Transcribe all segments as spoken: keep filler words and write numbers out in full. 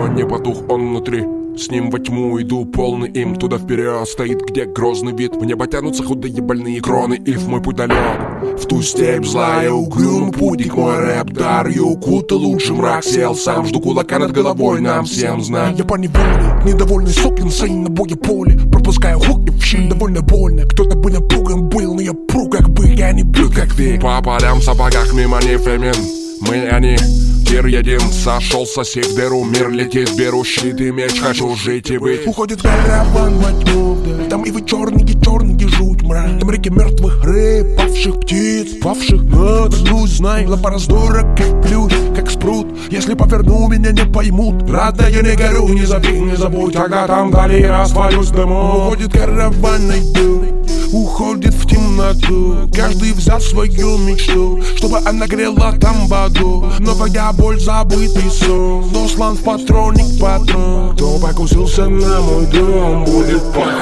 но не потух он внутри. С ним во тьму иду, полный им. Туда вперед стоит, где грозный вид. В небо тянутся худые больные кроны. И в мой путь далек, в ту степь злая, угрюмый путник мой рэп дар. Я укутал лучше мрак, сел сам. Жду кулака над головой, нам всем знать. Я по неволе, недовольный сукин сын на боге поле. Пропускаю хуки в щель, довольно больно. Кто-то бы напуган был, но я пру как бы. Я не блю как век. По полям в сапогах мимо не фемен. Мы они, тир един, сошелся сей в дыру. Мир летит, беру щит и меч, хочу жить и быть. Уходит караван во тьму, да. Там и вы черные, черные жуть мрак. Там реки мертвых рыб, павших птиц, павших на дну. Знай, лапораздора как ключ, как спрут. Если поверну, меня не поймут. Рада, я не горю, не забей, не забудь. Когда там вдали распалюсь дымом. Уходит караван на юг, уходит в темноту. Каждый взял свою мечту, чтобы она грела там воду. Новая боль, забытый сон. Дослан в патронник патрон. Кто покусился на мой дом, будет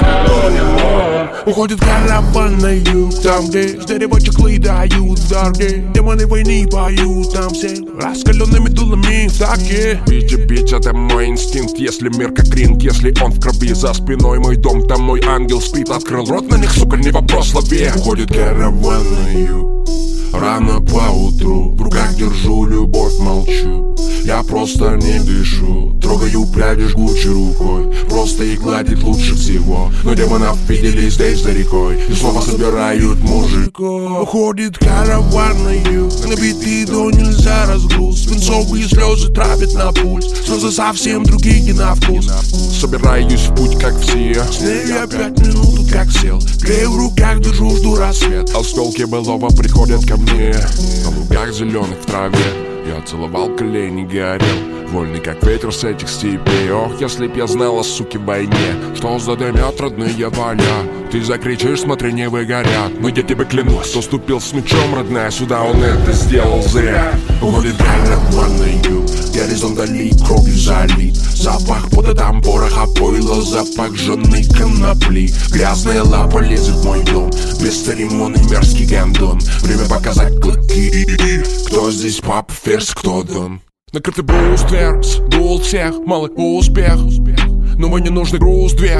похоронен. Уходит караван на юг, там, где с дерева чехлы дают дороги. Демоны войны поют, там все раскаленными дулами в таке. Бить и бить, это мой инстинкт. Если мир как ринг, если он в крови. За спиной мой дом, там мой ангел спит. Открыл рот на них, сука, не вопрос лови. Уходит караван на юг, рано поутру. В руках держу любовь, молчу. Я просто не дышу. Трогаю пряди жгучей рукой. Просто их гладить лучше всего. Но демонов видели здесь за рекой. И снова собирают мужиков. Уходит караван на юг, набитый до нельзя разгруз. Свинцовые слезы травят на пульс. Слезы совсем другие на вкус. Собираюсь в путь, как все. С ней я пять минут тут как сел. Грею в руках, держу, жду рассвет. Осколки былого приходят ко мне. На лугах зеленых в траве я целовал колени, горел. Вольный, как ветер с этих степей. Ох, если б я знала, суки, в войне, что задымят родные поля. Ты закричишь, смотри, не выгорят. Но я тебе клянусь, кто ступил с мечом, родная, сюда он это сделал зря. Уходит караван на юг, горизонт вдали кровью залит. Запах пота там пороха пойла, запах жены конопли. Грязная лапа лезет в мой дом, бесцеремонный мерзкий гандон. Время показать клыки. Кто здесь пап, ферзь, кто дон? Накрытый брустверс, дул всех, малый успех. Но мне нужны груз две.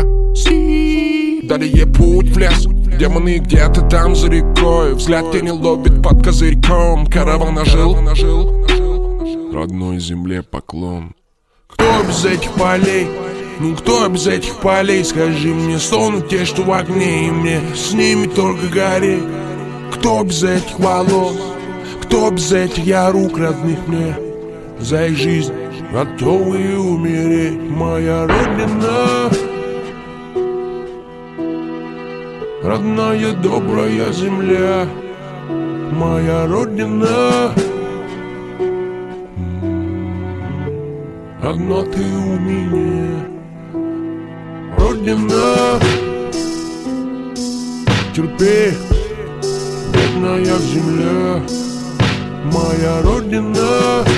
Далее путь в лес. Демоны где-то там за рекой. Взгляд тени ловит под козырьком. Караван ожил, родной земле поклон. Кто без этих полей? Ну кто без этих полей? Скажи мне, стонут те, что в огне, и мне с ними только гореть. Кто без этих волос? Кто без этих я рук родных мне? За их жизнь готовы умереть. Моя родина, родная добрая земля. Моя родина, одна ты у меня. Родина, терпи, бедная земля. Моя родина,